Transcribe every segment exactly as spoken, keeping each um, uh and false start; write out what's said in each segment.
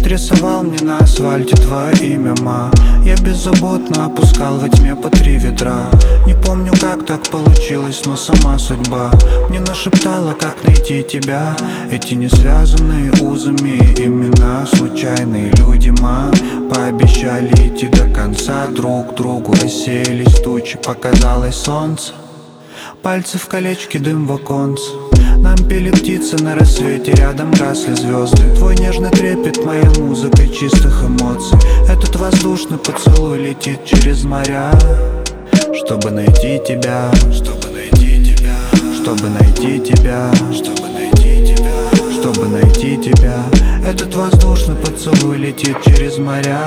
Свет рисовал мне на асфальте твое имя, ма. Я беззаботно опускал во тьме по три ведра. Не помню, как так получилось, но сама судьба мне нашептала, как найти тебя. Эти не связанные узами имена, случайные люди, ма. Пообещали идти до конца, друг другу рассеялись тучи, показалось солнце. Пальцы в колечке, дым в оконце. Нам пели птицы на рассвете, рядом гасли звезды. Твой нежный трепет, моя музыка чистых эмоций. Этот воздушный поцелуй летит через моря, чтобы найти тебя, чтобы найти тебя, чтобы найти тебя, чтобы найти тебя, чтобы найти тебя. Этот воздушный поцелуй летит через моря,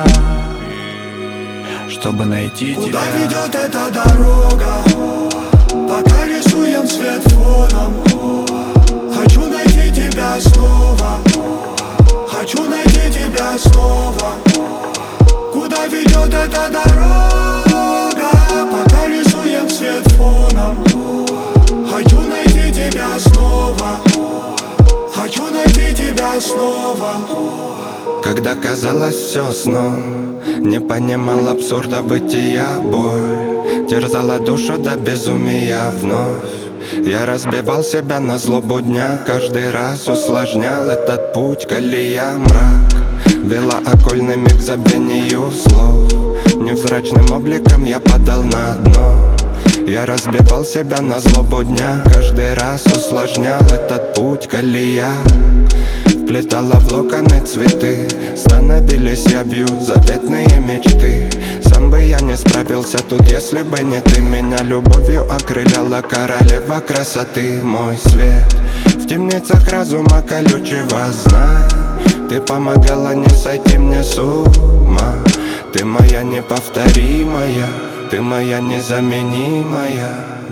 чтобы найти тебя. Куда ведет эта дорога? Пока рисуем свет фоном. Хочу найти тебя снова. Хочу найти тебя снова. Куда ведет эта дорога? Пока рисуем свет фоном. Хочу найти тебя снова. Хочу найти тебя снова. Когда казалось все сном, не понимал абсурда бытия. Боль терзала душу до безумия вновь. Я разбивал себя на злобу дня, каждый раз усложнял этот путь. Колея мрак вела окольными к забвению слов. Невзрачным обликом я падал на дно. Я разбивал себя на злобу дня, каждый раз усложнял этот путь. Колея вплетала в локоны цветы, становились явью заветные мечты. Сам бы я не справился тут, если бы не ты. Меня любовью окрыляла королева красоты. Мой свет в темницах разума колючего, знай, ты помогала не сойти мне с ума. Ты моя неповторимая, ты моя незаменимая.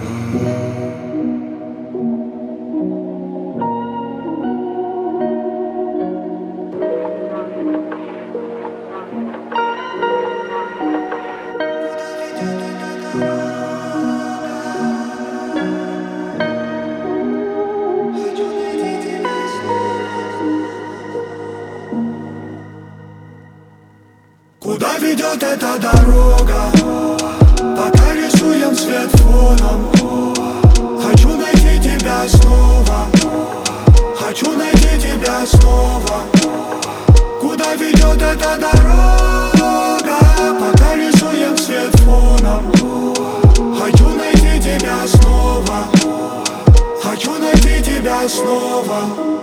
Куда ведет эта дорога? Пока рисуем свет фоном. Хочу найти тебя снова. Хочу найти тебя снова. Куда ведет эта дорога? Пока рисуем свет фоном. Хочу найти тебя снова. Хочу найти тебя снова.